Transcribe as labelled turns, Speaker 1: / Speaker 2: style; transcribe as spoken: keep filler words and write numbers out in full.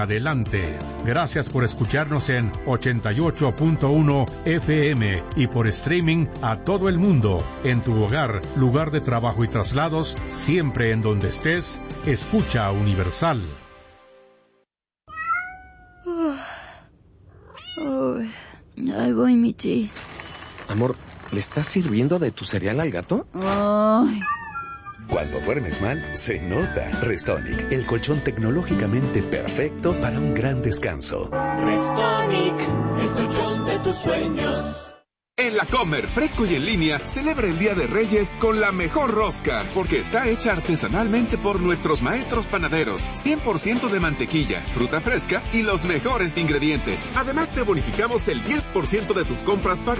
Speaker 1: Adelante. Gracias por escucharnos en ochenta y ocho punto uno F M y por streaming a todo el mundo. En tu hogar, lugar de trabajo y traslados, siempre en donde estés, escucha Universal.
Speaker 2: Oh, ahí voy, Michi.
Speaker 3: Amor, ¿le estás sirviendo de tu cereal al gato?
Speaker 2: Ay.
Speaker 4: Cuando duermes mal, se nota. Restonic, el colchón tecnológicamente perfecto para un gran descanso.
Speaker 5: Restonic, el colchón de tus sueños.
Speaker 6: En La Comer, fresco y en línea, celebra el Día de Reyes con la mejor rosca, porque está hecha artesanalmente por nuestros maestros panaderos. cien por ciento de mantequilla, fruta fresca y los mejores ingredientes. Además, te bonificamos el diez por ciento de tus compras pagadas